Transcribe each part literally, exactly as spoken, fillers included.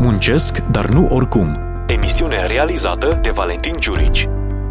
Muncesc, dar nu oricum. Emisiune realizată de Valentin Giurici.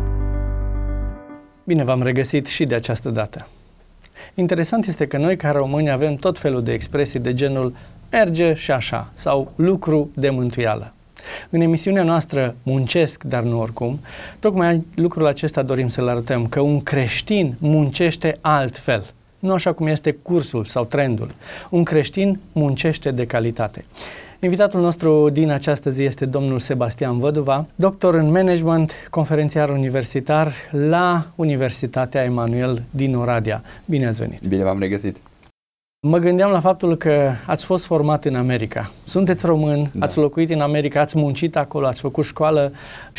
Bine v-am regăsit și de această dată. Interesant este că noi, ca români, avem tot felul de expresii de genul merge și așa, sau lucru de mântuială. În emisiunea noastră Muncesc, dar nu oricum, tocmai lucrul acesta dorim să-l arătăm, că un creștin muncește altfel, nu așa cum este cursul sau trendul. Un creștin muncește de calitate. Invitatul nostru din această zi este domnul Sebastian Văduva, doctor în management, conferențiar universitar la Universitatea Emanuel din Oradea. Bine ați venit! Bine v-am regăsit! Mă gândeam la faptul că ați fost format în America. Sunteți român, da. Ați locuit în America, ați muncit acolo, ați făcut școală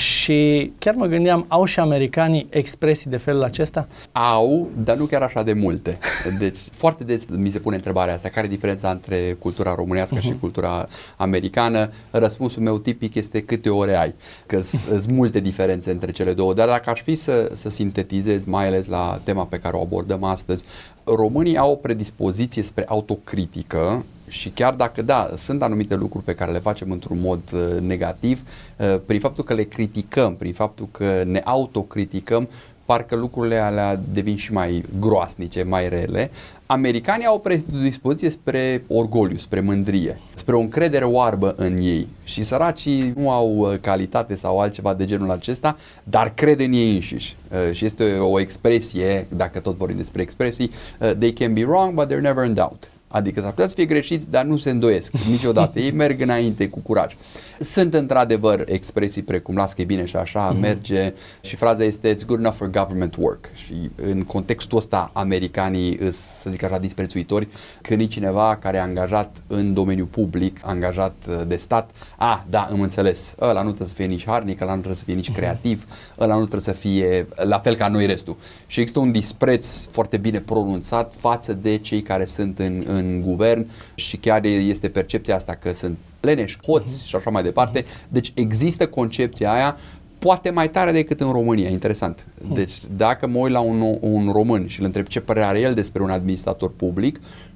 și chiar mă gândeam, au și americanii expresii de felul acesta? Au, dar nu chiar așa de multe. Deci foarte des mi se pune întrebarea asta, care e diferența între cultura românească uh-huh. și cultura americană? Răspunsul meu tipic este câte ore ai, că sunt multe diferențe între cele două, dar dacă aș fi să, să sintetizez, mai ales la tema pe care o abordăm astăzi, românii au o predispoziție spre autocritică și chiar dacă, da, sunt anumite lucruri pe care le facem într-un mod uh, negativ, uh, prin faptul că le criticăm, prin faptul că ne autocriticăm, parcă lucrurile alea devin și mai groasnice, mai rele. Americanii au o predispoziție spre orgoliu, spre mândrie, spre o încredere oarbă în ei și săracii nu au calitate sau altceva de genul acesta, dar cred în ei înșiși. Uh, și este o expresie, dacă tot vorbim despre expresii, uh, they can be wrong, but they're never in doubt. Adică s-ar putea să fie greșiți, dar nu se îndoiesc niciodată. Ei merg înainte cu curaj. Sunt într-adevăr expresii precum las că e bine și așa, mm-hmm. merge, și fraza este it's good enough for government work. Și în contextul ăsta americanii îs, să zic așa, disprețuitori, când e cineva care e angajat în domeniul public, angajat de stat, ah, da, îmi înțeles, ăla nu trebuie să fie nici harnic, ăla nu trebuie să fie nici creativ, ăla nu trebuie să fie la fel ca noi restul. Și există un dispreț foarte bine pronunțat față de cei care sunt în, în în guvern și chiar este percepția asta că sunt leneși, hoți uh-huh. și așa mai departe. Deci există concepția aia, poate mai tare decât în România, interesant. Deci dacă mă uit la un, un român și îl întreb ce părere are el despre un administrator public,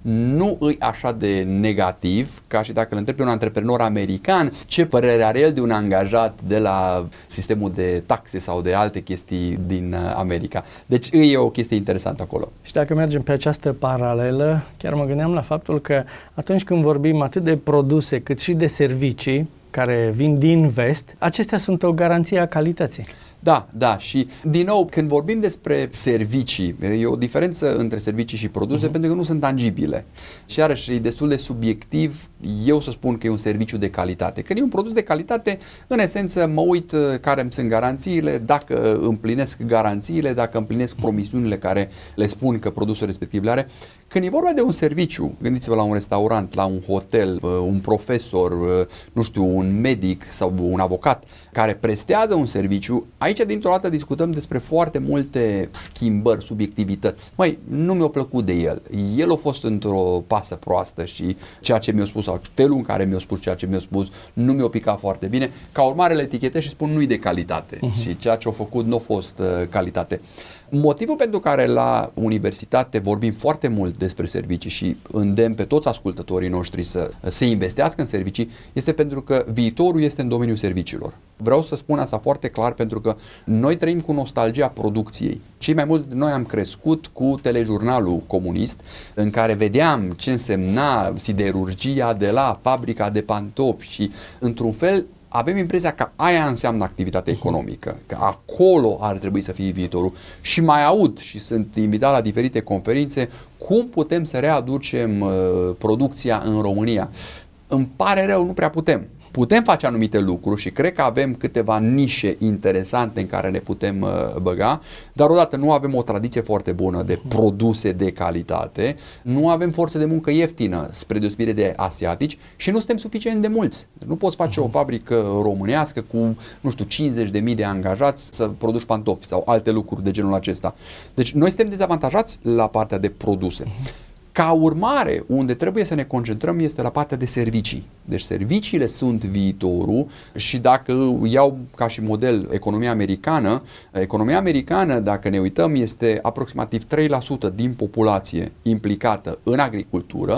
nu îi așa de negativ ca și dacă îl întreb pe un antreprenor american ce părere are el de un angajat de la sistemul de taxe sau de alte chestii din America. Deci e o chestie interesantă acolo. Și dacă mergem pe această paralelă, chiar mă gândeam la faptul că atunci când vorbim atât de produse cât și de servicii care vin din vest, acestea sunt o garanție a calității. Da, da, și din nou, când vorbim despre servicii, e o diferență între servicii și produse uh-huh. pentru că nu sunt tangibile. Și iarăși e destul de subiectiv eu să spun că e un serviciu de calitate. Când e un produs de calitate, în esență mă uit care îmi sunt garanțiile, dacă împlinesc garanțiile, dacă împlinesc promisiunile care le spun că produsul respectiv le are. Când e vorba de un serviciu, gândiți-vă la un restaurant, la un hotel, un profesor, nu știu, un medic sau un avocat care prestează un serviciu, aici dintr-o dată discutăm despre foarte multe schimbări, subiectivități. Măi, nu mi-a plăcut de el. El a fost într-o pasă proastă și ceea ce mi-a spus sau felul în care mi-a spus ceea ce mi-a spus nu mi-a picat foarte bine. Ca urmare le etichetez și spun nu-i de calitate uh-huh. și ceea ce a făcut nu a fost uh, calitate. Motivul pentru care la universitate vorbim foarte mult despre servicii și îndemn pe toți ascultătorii noștri să se investească în servicii este pentru că viitorul este în domeniul serviciilor. Vreau să spun asta foarte clar pentru că noi trăim cu nostalgia producției. Cei mai mulți noi am crescut cu telejurnalul comunist în care vedeam ce însemna siderurgia de la fabrica de pantofi și într-un fel avem impresia că aia înseamnă activitatea economică, că acolo ar trebui să fie viitorul. Și mai aud și sunt invitat la diferite conferințe cum putem să readucem uh, producția în România. Îmi pare rău, nu prea putem. Putem face anumite lucruri și cred că avem câteva nișe interesante în care ne putem uh, băga, dar odată nu avem o tradiție foarte bună de produse de calitate, nu avem forță de muncă ieftină spre deosebire de asiatici și nu suntem suficient de mulți. Nu poți face o fabrică românească cu, nu știu, cincizeci de mii de angajați să produci pantofi sau alte lucruri de genul acesta. Deci noi suntem dezavantajați la partea de produse. Ca urmare, unde trebuie să ne concentrăm este la partea de servicii. Deci serviciile sunt viitorul și dacă iau ca și model economia americană, economia americană, dacă ne uităm, este aproximativ trei la sută din populație implicată în agricultură,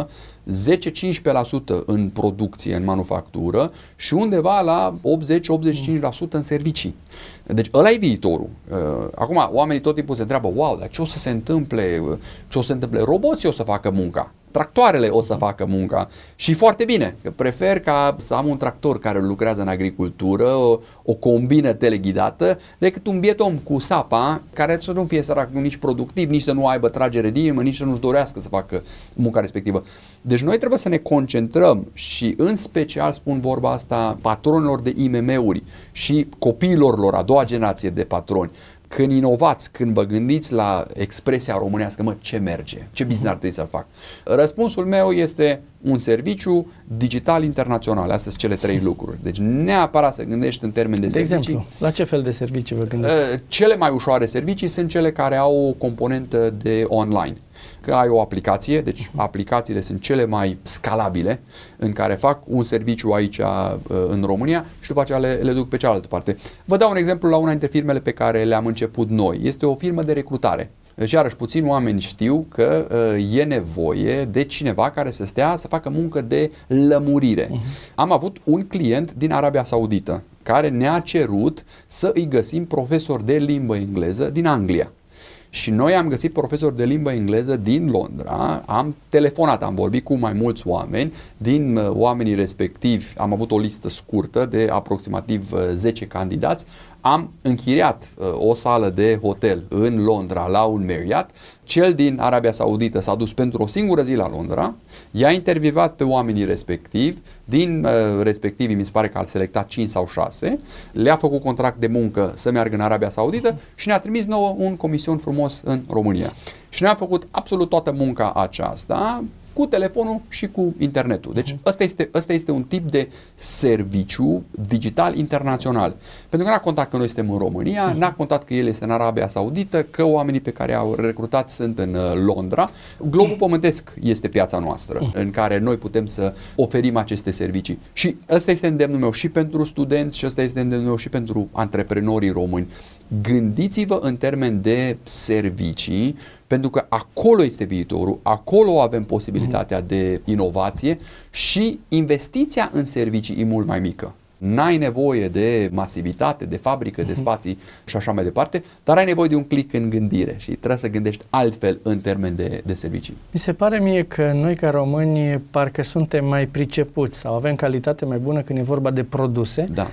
zece-cincisprezece la sută în producție, în manufactură și undeva la optzeci-optzeci și cinci la sută în servicii. Deci ăla e viitorul. Acum oamenii tot timpul se întreabă, wow, dar ce o să se întâmple? Ce o să se întâmple? Roboții o să facă munca. Tractoarele o să facă munca și foarte bine, că prefer ca să am un tractor care lucrează în agricultură, o, o combină teleghidată, decât un biet om cu sapa care să nu fie sărac, nici productiv, nici să nu aibă tragere din inimă, nici să nu-și dorească să facă munca respectivă. Deci noi trebuie să ne concentrăm și în special spun vorba asta patronilor de I M M-uri și copiilor lor, a doua generație de patroni. Când inovați, când vă gândiți la expresia românească, mă, ce merge? Ce business ar trebui să fac? Răspunsul meu este un serviciu digital internațional. Astea sunt cele trei lucruri. Deci neapărat să gândești în termeni de, de servicii. De exemplu, la ce fel de servicii vă gândiți? Cele mai ușoare servicii sunt cele care au o componentă de online. Că ai o aplicație, deci aplicațiile sunt cele mai scalabile, în care fac un serviciu aici în România și după aceea le, le duc pe cealaltă parte. Vă dau un exemplu la una dintre firmele pe care le-am început noi. Este o firmă de recrutare. Deci, iarăși, puțini oameni știu că uh, e nevoie de cineva care să stea să facă muncă de lămurire. Uh-huh. Am avut un client din Arabia Saudită care ne-a cerut să îi găsim profesori de limbă engleză din Anglia. Și noi am găsit profesori de limbă engleză din Londra, am telefonat, am vorbit cu mai mulți oameni, din uh, oamenii respectivi am avut o listă scurtă de aproximativ uh, zece candidați, am închiriat uh, o sală de hotel în Londra la un Marriott, cel din Arabia Saudită s-a dus pentru o singură zi la Londra, i-a intervievat pe oamenii respectivi, din uh, respectivii mi se pare că a selectat cinci sau șase, le-a făcut contract de muncă să meargă în Arabia Saudită și ne-a trimis nouă un comision frumos în România. Și ne-a făcut absolut toată munca aceasta cu telefonul și cu internetul. Deci ăsta este, ăsta este un tip de serviciu digital internațional. Pentru că n-a contat că noi suntem în România, n-a contat că el este în Arabia Saudită, că oamenii pe care au recrutat sunt în Londra. Globul pământesc este piața noastră în care noi putem să oferim aceste servicii. Și ăsta este îndemnul meu și pentru studenți și ăsta este îndemnul meu și pentru antreprenorii români. Gândiți-vă în termen de servicii, pentru că acolo este viitorul, acolo avem posibilitatea de inovație și investiția în servicii e mult mai mică. N-ai nevoie de masivitate, de fabrică, de spații și așa mai departe, dar ai nevoie de un click în gândire și trebuie să gândești altfel în termen de, de servicii. Mi se pare mie că noi ca români parcă suntem mai pricepuți sau avem calitate mai bună când e vorba de produse, da,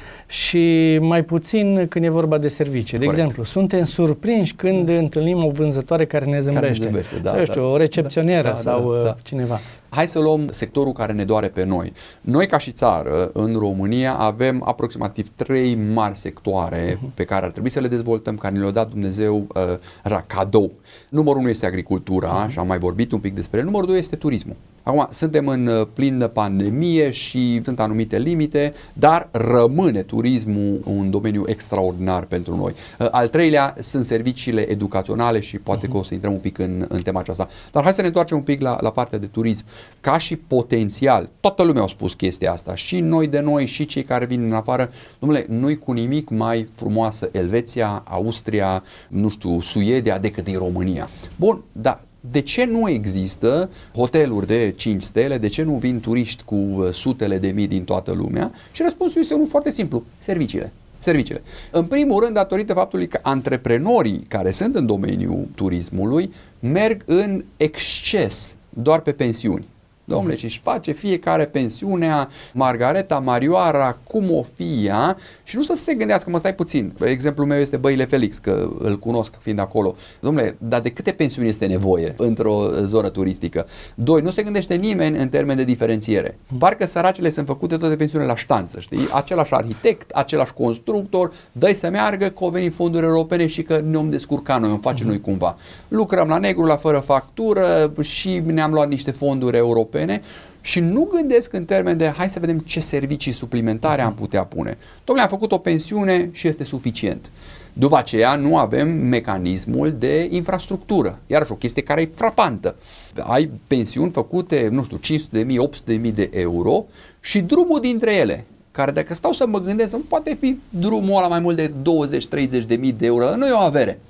și mai puțin când e vorba de servicii. De Corect. exemplu, suntem surprinși când da. întâlnim o vânzătoare care ne zâmbește, care ne zâmbește da, sau eu știu, da, o recepționieră da, sau da, da. cineva. Hai să luăm sectorul care ne doare pe noi. Noi ca și țară, în România, avem aproximativ trei mari sectoare uh-huh. pe care ar trebui să le dezvoltăm, care ne le-a dat Dumnezeu uh, așa, cadou. Numărul unu este agricultura, uh-huh. și am mai vorbit un pic despre el. Numărul doi este turismul. Acum, suntem în plină pandemie și sunt anumite limite, dar rămâne turismul un domeniu extraordinar pentru noi. Al treilea sunt serviciile educaționale și poate că o să intrăm un pic în, în tema aceasta. Dar hai să ne întoarcem un pic la, la partea de turism. Ca și potențial, toată lumea a spus chestia asta, și noi de noi, și cei care vin în afară, dom'le, nu-i cu nimic mai frumoasă Elveția, Austria, nu știu, Suedia decât din România. Bun, da. De ce nu există hoteluri de cinci stele? De ce nu vin turiști cu sutele de mii din toată lumea? Și răspunsul este unul foarte simplu: serviciile. Serviciile. În primul rând, datorită faptului că antreprenorii care sunt în domeniul turismului merg în exces doar pe pensiuni. Dom'le, și-și face fiecare pensiunea, Margareta, Marioara, cum o fi ea, și nu să se gândească, mă, stai puțin. Exemplul meu este Băile Felix, că îl cunosc fiind acolo. Dom'le, dar de câte pensiuni este nevoie într-o zonă turistică? Doi, nu se gândește nimeni în termen de diferențiere. Parcă săracele sunt făcute toate pensiunile la ștanță, știi? Același arhitect, același constructor, dă-i să meargă, că au venit fonduri europene și că ne-om descurca noi, o face noi cumva. Lucrăm la negru, la fără factură și ne-am luat niște fonduri europene și nu gândesc în termen de hai să vedem ce servicii suplimentare am putea pune. Dom'le, am făcut o pensiune și este suficient. După aceea nu avem mecanismul de infrastructură. Iarăși o chestie care e frapantă. Ai pensiuni făcute, nu știu, cinci sute de mii, opt sute de mii de euro și drumul dintre ele, care dacă stau să mă gândesc, nu poate fi drumul ăla mai mult de douăzeci treizeci de mii de euro, nu e o avere.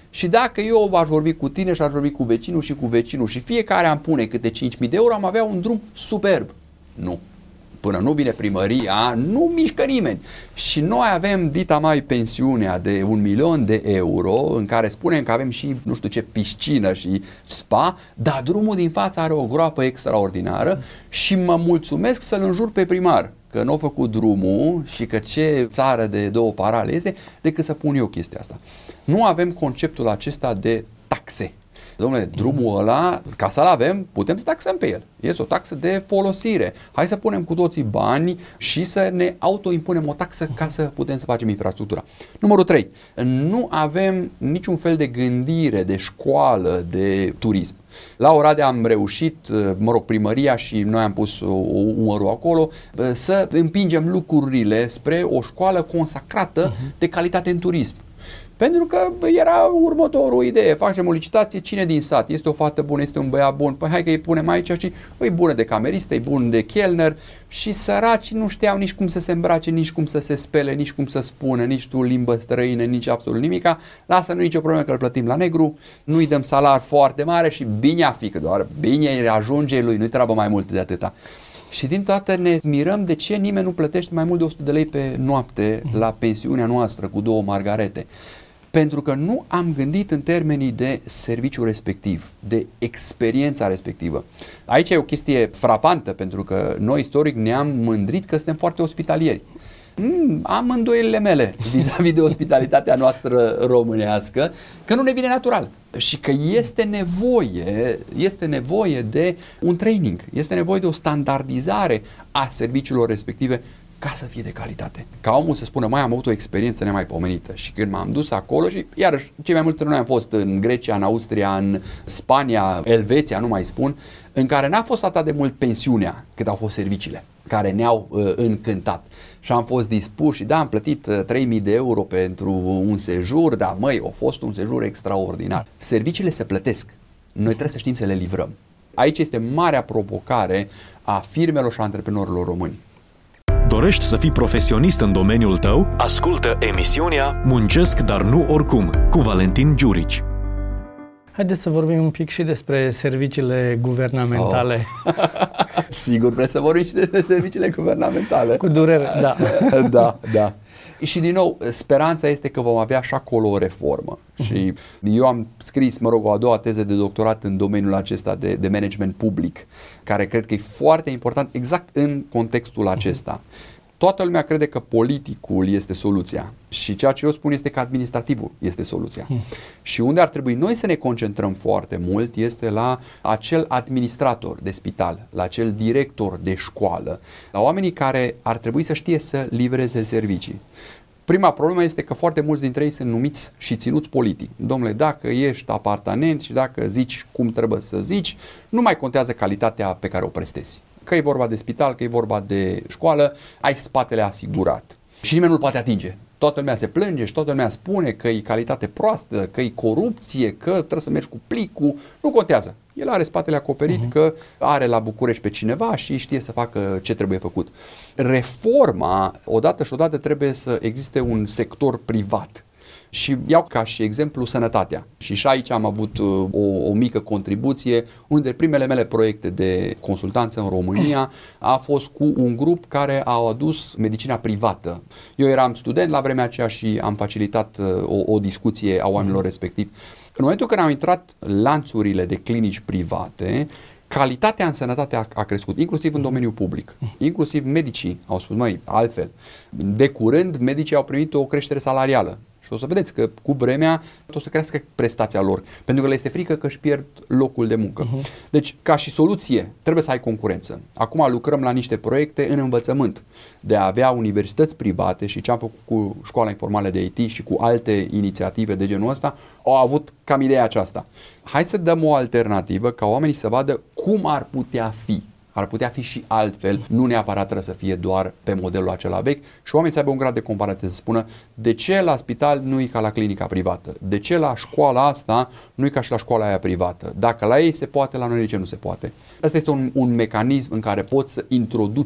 Și dacă eu aș vorbi cu tine și aș vorbi cu vecinul și cu vecinul și fiecare am pune câte cinci mii de euro, am avea un drum superb. Nu. Până nu vine primăria, nu mișcă nimeni. Și noi avem dita mai pensiunea de un milion de euro în care spunem că avem și nu știu ce piscină și spa, dar drumul din față are o groapă extraordinară și mă mulțumesc să-l înjur pe primar că nu a făcut drumul și că ce țară de două parale este decât să pun eu chestia asta. Nu avem conceptul acesta de taxe. Dom'le, drumul ăla, ca să-l avem, putem să taxăm pe el. Este o taxă de folosire. Hai să punem cu toții bani și să ne autoimpunem o taxă ca să putem să facem infrastructura. Numărul trei. Nu avem niciun fel de gândire, de școală, de turism. La Oradea am reușit, mă rog, primăria și noi am pus umărul acolo, să împingem lucrurile spre o școală consacrată de calitate în turism. Pentru că era următorul idee, facem o licitație, cine din sat, este o fată bună, este un băiat bun, păi hai că îi punem aici și e bună de cameristă, e bun de chelner și săraci nu știau nici cum să se îmbrace, nici cum să se spele, nici cum să spună, nici tu limbă străină, nici absolut nimica, lasă, nu e nicio problemă că îl plătim la negru, nu-i dăm salar foarte mare și bine a fi, că doar bine ajunge lui, nu-i treabă mai mult de atâta. Și din toate ne mirăm de ce nimeni nu plătește mai mult de o sută de lei pe noapte la pensiunea noastră cu două margarete. Pentru că nu am gândit în termenii de serviciu respectiv, de experiența respectivă. Aici e o chestie frapantă, pentru că noi istoric ne-am mândrit că suntem foarte ospitalieri. Mm, am îndoielile mele vis-a-vis de ospitalitatea noastră românească, că nu ne vine natural și că este nevoie, este nevoie de un training, este nevoie de o standardizare a serviciilor respective ca să fie de calitate. Ca omul să spună, mai am avut o experiență nemaipomenită și când m-am dus acolo și iarăși cei mai multe noi am fost în Grecia, în Austria, în Spania, Elveția, nu mai spun, în care n-a fost atât de mult pensiunea cât au fost serviciile care ne-au uh, încântat. Și am fost dispuși, da, am plătit uh, trei mii de euro pentru un sejur, dar măi, a fost un sejur extraordinar. Serviciile se plătesc. Noi trebuie să știm să le livrăm. Aici este marea provocare a firmelor și a antreprenorilor români. Dorești să fii profesionist în domeniul tău? Ascultă emisiunea Muncesc, dar nu oricum, cu Valentin Giurici. Haideți să vorbim un pic și despre serviciile guvernamentale. Oh. Sigur, vreți să vorbim și despre serviciile guvernamentale. Cu durere, da. Da, da. Și din nou, speranța este că vom avea și acolo o reformă. Uh-huh. Și eu am scris, mă rog, o a doua teză de doctorat în domeniul acesta de, de management public, care cred că e foarte important exact în contextul acesta. Toată lumea crede că politicul este soluția și ceea ce eu spun este că administrativul este soluția. Hmm. Și unde ar trebui noi să ne concentrăm foarte mult este la acel administrator de spital, la acel director de școală, la oamenii care ar trebui să știe să livreze servicii. Prima problemă este că foarte mulți dintre ei sunt numiți și ținuți politic. Dom'le, dacă ești apartanent și dacă zici cum trebuie să zici, nu mai contează calitatea pe care o prestezi. Că e vorba de spital, că e vorba de școală, ai spatele asigurat. Și nimeni nu-l poate atinge. Toată lumea se plânge și toată lumea spune că e calitate proastă, că e corupție, că trebuie să mergi cu plicul. Nu contează. El are spatele acoperit, uh-huh. că are la București pe cineva și știe să facă ce trebuie făcut. Reforma, odată și odată trebuie să existe un sector privat. Și iau ca și exemplu sănătatea. Și și aici am avut uh, o, o mică contribuție. Unul dintre primele mele proiecte de consultanță în România a fost cu un grup care a adus medicina privată. Eu eram student la vremea aceea și am facilitat uh, o, o discuție a oamenilor respectivi. În momentul când au intrat lanțurile de clinici private, calitatea în sănătate a, a crescut, inclusiv în domeniul public. Inclusiv medicii au spus, măi, altfel. De curând, medicii au primit o creștere salarială. Și o să vedeți că cu vremea o să crească prestația lor, pentru că le este frică că își pierd locul de muncă. Uh-huh. Deci, ca și soluție, trebuie să ai concurență. Acum lucrăm la niște proiecte în învățământ, de a avea universități private și ce am făcut cu Școala Informală de I T și cu alte inițiative de genul ăsta, au avut cam ideea aceasta. Hai să dăm o alternativă ca oamenii să vadă cum ar putea fi. Ar putea fi și altfel, nu neapărat trebuie să fie doar pe modelul acela vechi și oamenii să aibă un grad de comparație, să spună de ce la spital nu e ca la clinica privată, de ce la școala asta nu e ca și la școala aia privată, dacă la ei se poate, la noi de ce nu se poate. Asta este un, un mecanism în care poți să introduci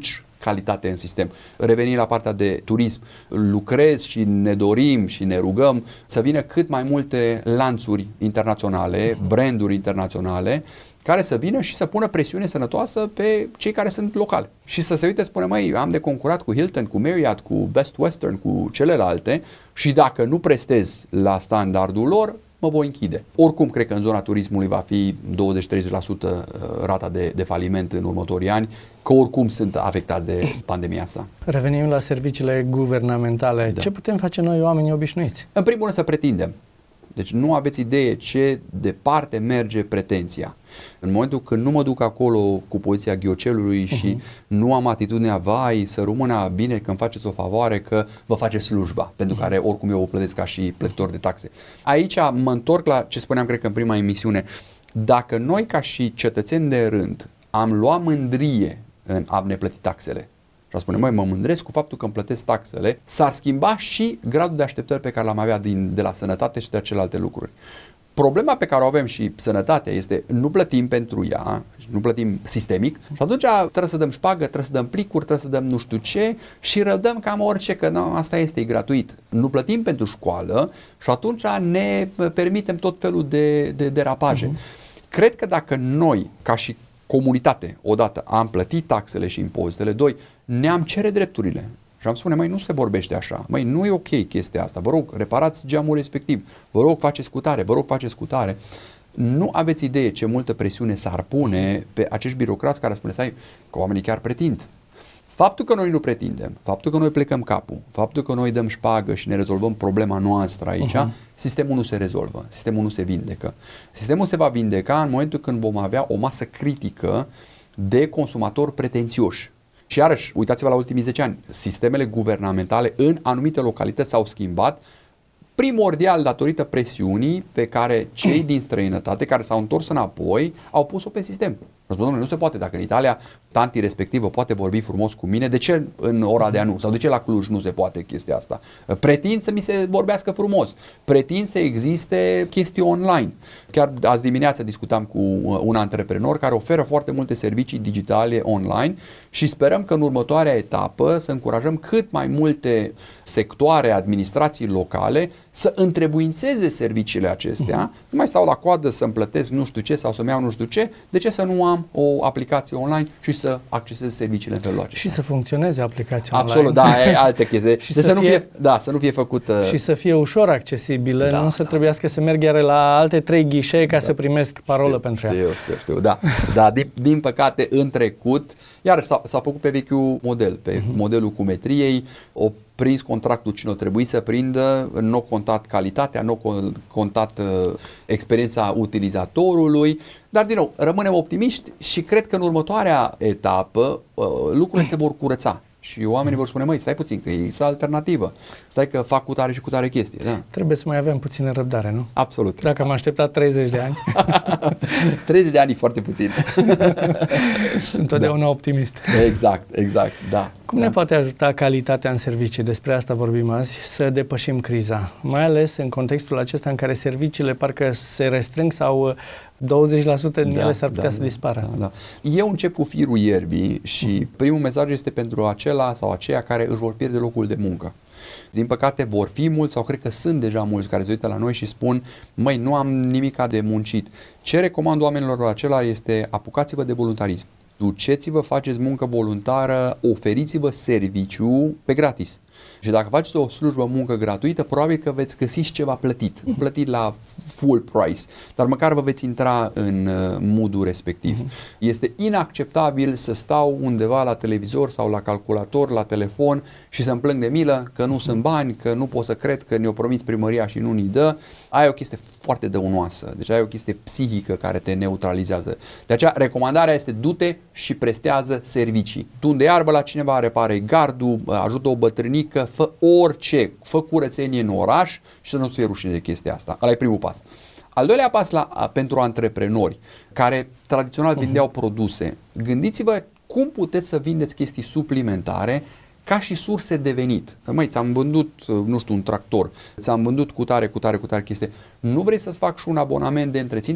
calitate în sistem. Revenind la partea de turism, lucrez și ne dorim și ne rugăm să vină cât mai multe lanțuri internaționale, branduri internaționale, care să vină și să pună presiune sănătoasă pe cei care sunt locali. Și să se uite, spune, măi, am de concurat cu Hilton, cu Marriott, cu Best Western, cu celelalte și dacă nu prestez la standardul lor, mă voi închide. Oricum, cred că în zona turismului va fi douăzeci-treizeci la sută rata de, de faliment în următorii ani, că oricum sunt afectați de pandemia asta. Revenim la serviciile guvernamentale. Da. Ce putem face noi, oamenii obișnuiți? În primul rând să pretindem. Deci nu aveți idee ce departe merge pretenția. În momentul când nu mă duc acolo cu poziția ghiocelului și uh-huh. nu am atitudinea, vai, să rămână bine că îmi faceți o favoare, că vă faceți slujba, uh-huh. pentru care oricum eu o plătesc ca și plătitor de taxe. Aici mă întorc la ce spuneam, cred că în prima emisiune. Dacă noi ca și cetățeni de rând am luat mândrie în a ne plăti taxele, și a spune, măi, mă mândresc cu faptul că îmi plătesc taxele, s-ar schimba și gradul de așteptări pe care l-am avea din, de la sănătate și de celelalte lucruri. Problema pe care o avem și sănătatea este, nu plătim pentru ea, nu plătim sistemic și atunci trebuie să dăm șpagă, trebuie să dăm plicuri, trebuie să dăm nu știu ce și rădăm cam orice, că nu, asta este, e gratuit. Nu plătim pentru școală și atunci ne permitem tot felul de, de derapaje. Uh-huh. Cred că dacă noi, ca și comunitate, odată, am plătit taxele și impozitele, doi, ne-am cere drepturile. Și am spune, măi, nu se vorbește așa, măi, nu e ok chestia asta, vă rog, reparați geamul respectiv, vă rog, faceți scutare, vă rog, faceți scutare. Nu aveți idee ce multă presiune s-ar pune pe acești birocrați care spune, stai, că oamenii chiar pretind. Faptul că noi nu pretindem, faptul că noi plecăm capul, faptul că noi dăm șpagă și ne rezolvăm problema noastră aici, uh-huh. sistemul nu se rezolvă, sistemul nu se vindecă. Sistemul se va vindeca în momentul când vom avea o masă critică de consumatori pretențioși. Și iarăși, uitați-vă la ultimii zece ani, sistemele guvernamentale în anumite localități s-au schimbat, primordial datorită presiunii pe care cei din străinătate care s-au întors înapoi au pus-o pe sistem. Răspundem, nu se poate, dacă în Italia tanti respectivă poate vorbi frumos cu mine, de ce în Oradea nu? Sau de ce la Cluj nu se poate chestia asta? Pretind să mi se vorbească frumos, pretind să existe chestii online. Chiar azi dimineața discutam cu un antreprenor care oferă foarte multe servicii digitale online și sperăm că în următoarea etapă să încurajăm cât mai multe sectoare, administrații locale să întrebuințeze serviciile acestea, uh-huh. nu mai stau la coadă să-mi plătesc nu știu ce sau să-mi iau nu știu ce, de ce să nu am o aplicație online și să accesez serviciile în felul acesta. Și să funcționeze aplicația Absolut, online. Absolut, da, e alte chestii. și de să, să, nu fie, fie, da, să nu fie făcută... Și să fie ușor accesibilă, da, nu să da. trebuiască să merg iar la alte trei ghișee ca da. să primesc parolă știu, pentru știu, ea. Știu, știu, da. da din, din păcate, în trecut, iarăși s-a, s-a făcut pe vechiul model, pe uh-huh. modelul cumetriei, o prins contractul cine o trebuie să prindă, nu a contat calitatea, nu a contat uh, experiența utilizatorului, dar din nou, rămânem optimiști și cred că în următoarea etapă uh, lucrurile se vor curăța. Și oamenii vor spune, măi, stai puțin, că e alternativă. Stai că fac cu tare și cu tare chestie. Da. Trebuie să mai avem puțină răbdare, nu? Absolut. Dacă am așteptat treizeci de ani. treizeci de ani e foarte puțin. Întotdeauna da. optimist. Exact, exact, da. Cum da. ne poate ajuta calitatea în servicii? Despre asta vorbim azi, să depășim criza. Mai ales în contextul acesta în care serviciile parcă se restrâng sau douăzeci la sută din da, ele s-ar putea da, să dispară. Da, da. Eu încep cu firul ierbii și primul mesaj este pentru acela sau aceia care își vor pierde locul de muncă. Din păcate vor fi mulți sau cred că sunt deja mulți care se uită la noi și spun, măi, nu am nimica de muncit. Ce recomand oamenilor acela este apucați-vă de voluntarism. Duceți-vă, faceți muncă voluntară, oferiți-vă serviciu pe gratis. Și dacă faceți o slujbă muncă gratuită, probabil că veți găsi și ceva plătit. Plătit la full price, dar măcar vă veți intra în mood-ul respectiv. Uh-huh. Este inacceptabil să stau undeva la televizor sau la calculator, la telefon și să-mi plâng de milă că nu uh-huh. sunt bani, că nu pot să cred că ne-o promis primăria și nu ni dă. Aia e o chestie foarte dăunoasă. Deci aia e o chestie psihică care te neutralizează. De aceea, recomandarea este du-te și prestează servicii. Tunde iarbă la cineva, repare gardul, ajută o bătrânică, fă orice, fă curățenie în oraș și să nu fie rușine de chestia asta. Ăla e primul pas. Al doilea pas la, pentru antreprenori care tradițional vindeau produse, gândiți-vă cum puteți să vindeți chestii suplimentare ca și surse de venit. Măi, ți-am vândut, nu știu, un tractor, ți-am vândut cu tare, cu tare, cu tare chestie. Nu vrei să-ți fac și un abonament de întreținere?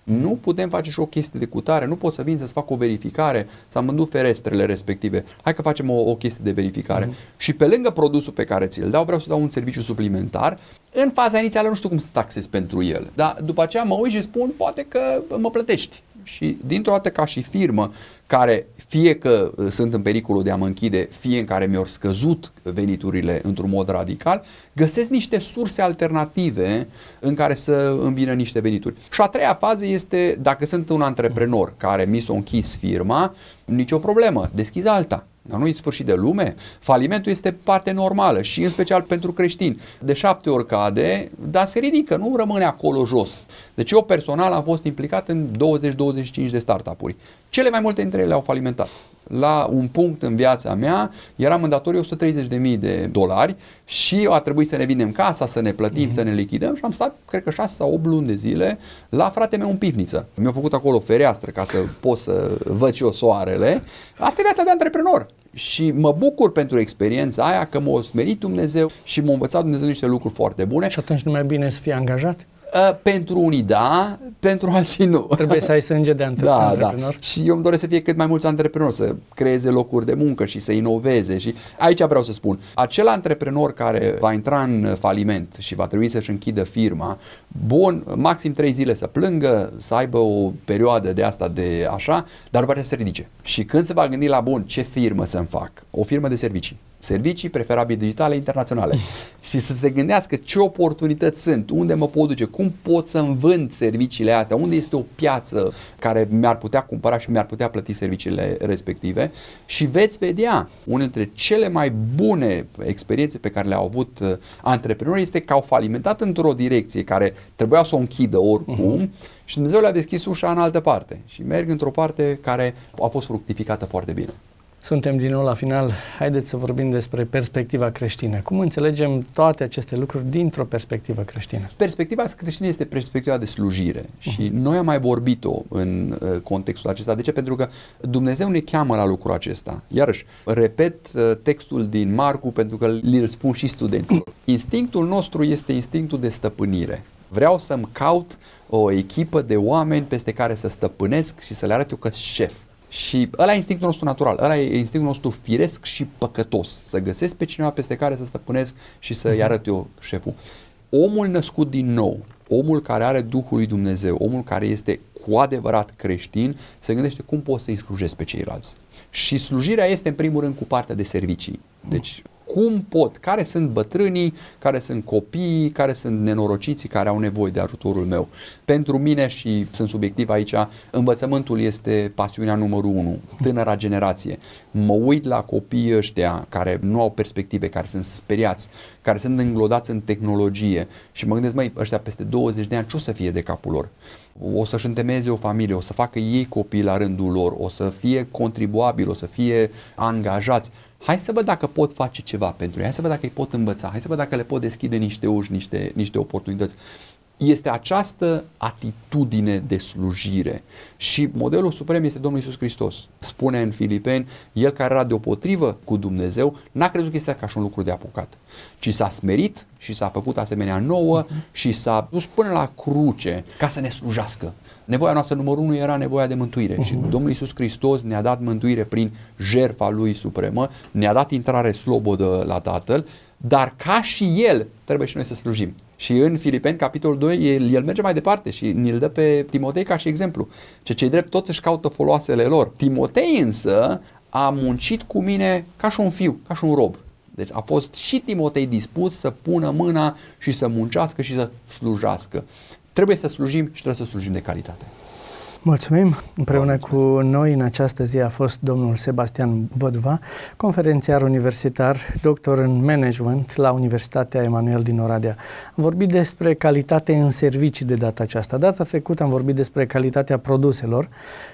Nu putem face și o chestie de cutare, nu pot să vin să-ți fac o verificare, s-am vândut ferestrele respective, hai că facem o, o chestie de verificare. Mm-hmm. Și pe lângă produsul pe care ți-l dau, vreau să dau un serviciu suplimentar. În faza inițială nu știu cum să taxez pentru el, dar după aceea mă uit și spun, poate că mă plătești. Și dintr-o dată ca și firmă care fie că sunt în pericolul de a mă închide, fie în care mi-au scăzut veniturile într-un mod radical, găsesc niște surse alternative în care să îmbină niște venituri. Și a treia fază este dacă sunt un antreprenor care mi s-a închis firma, nicio problemă, deschizi alta. Dar nu-i sfârșit de lume. Falimentul este parte normală și în special pentru creștini. De șapte ori cade, dar se ridică, nu rămâne acolo jos. Deci eu personal am fost implicat în douăzeci douăzeci și cinci de startup-uri. Cele mai multe dintre ele au falimentat. La un punct în viața mea eram în datorii o sută treizeci de mii de dolari și a trebuit să ne vindem casa, să ne plătim, mm-hmm. să ne lichidăm și am stat, cred că șase sau opt luni de zile la frate meu în pivniță. Mi-au făcut acolo o fereastră ca să pot să văd și eu soarele. Asta e viața de antreprenor. Și mă bucur pentru experiența aia că m-a smerit Dumnezeu și m-a învățat Dumnezeu niște lucruri foarte bune. Și atunci nu mai bine să fii angajat? Uh, pentru unii da, pentru alții nu. Trebuie să ai sânge de antre- da, antreprenor. Da. Și eu îmi doresc să fie cât mai mulți antreprenori, să creeze locuri de muncă și să inoveze. Și aici vreau să spun, acel antreprenor care va intra în faliment și va trebui să-și închidă firma, bun, maxim trei zile să plângă, să aibă o perioadă de asta de așa, dar după aceea să se ridice. Și când se va gândi la bun, ce firmă să-mi fac? O firmă de servicii. Servicii, preferabil digitale, internaționale. Și să se gândească ce oportunități sunt, unde mă pot duce, cum pot să-mi vând serviciile astea, unde este o piață care mi-ar putea cumpăra și mi-ar putea plăti serviciile respective și veți vedea, una dintre cele mai bune experiențe pe care le-au avut uh, antreprenorii este că au falimentat într-o direcție care trebuia să o închidă oricum uh-huh. și Dumnezeu le-a deschis ușa în altă parte și merg într-o parte care a fost fructificată foarte bine. Suntem din nou la final. Haideți să vorbim despre perspectiva creștină. Cum înțelegem toate aceste lucruri dintr-o perspectivă creștină? Perspectiva creștină este perspectiva de slujire și uh-huh. noi am mai vorbit-o în uh, contextul acesta. De ce? Pentru că Dumnezeu ne cheamă la lucrul acesta. Iarăși, repet uh, textul din Marcu pentru că îl spun și studenților. Instinctul nostru este instinctul de stăpânire. Vreau să-mi caut o echipă de oameni peste care să stăpânesc și să le arăt eu că șef. Și ăla e instinctul nostru natural, ăla e instinctul nostru firesc și păcătos. Să găsesc pe cineva peste care să stăpânesc și să-i arăt eu șeful. Omul născut din nou, omul care are Duhul lui Dumnezeu, omul care este cu adevărat creștin, se gândește cum pot să-i slujesc pe ceilalți. Și slujirea este în primul rând cu partea de servicii. Deci cum pot, care sunt bătrânii, care sunt copiii, care sunt nenorociții care au nevoie de ajutorul meu. Pentru mine, și sunt subiectiv aici, învățământul este pasiunea numărul unu, tânăra generație. Mă uit la copiii ăștia care nu au perspective, care sunt speriați, care sunt înglodați în tehnologie și mă gândesc, măi, ăștia peste douăzeci de ani ce o să fie de capul lor? O să-și întemeieze o familie, o să facă ei copii la rândul lor, o să fie contribuabili, o să fie angajați. Hai să văd dacă pot face ceva pentru ei, hai să văd dacă îi pot învăța, hai să văd dacă le pot deschide niște uși, niște, niște oportunități. Este această atitudine de slujire și modelul suprem este Domnul Iisus Hristos. Spune în Filipeni, El care era deopotrivă cu Dumnezeu, n-a crezut că este ca și un lucru de apucat, ci s-a smerit și s-a făcut asemenea nouă uh-huh. și s-a dus până la cruce ca să ne slujească. Nevoia noastră numărul unu era nevoia de mântuire uh-huh. și Domnul Iisus Hristos ne-a dat mântuire prin jertfa Lui supremă, ne-a dat intrare slobodă la Tatăl, dar ca și El trebuie și noi să slujim. Și în Filipeni, capitolul doi, el, el merge mai departe și ni-l dă pe Timotei ca și exemplu. Ce cei drept toți își caută foloasele lor. Timotei însă a muncit cu mine ca și un fiu, ca și un rob. Deci a fost și Timotei dispus să pună mâna și să muncească și să slujească. Trebuie să slujim și trebuie să slujim de calitate. Mulțumim! Împreună cu noi în această zi a fost domnul Sebastian Vădva, conferențiar universitar, doctor în management la Universitatea Emanuel din Oradea. Am vorbit despre calitate în servicii de data aceasta. Data trecută am vorbit despre calitatea produselor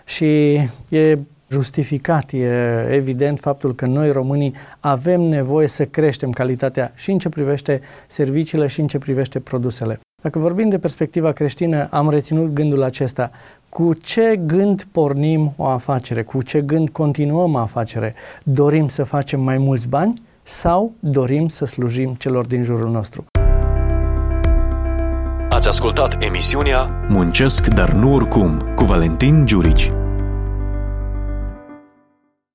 și e justificat, e evident faptul că noi românii avem nevoie să creștem calitatea și în ce privește serviciile și în ce privește produsele. Dacă vorbim de perspectiva creștină, am reținut gândul acesta. Cu ce gând pornim o afacere? Cu ce gând continuăm o afacere? Dorim să facem mai mulți bani sau dorim să slujim celor din jurul nostru? Ați Ați ascultat emisiunea Muncesc, dar nu oricum, cu Valentin Giurici.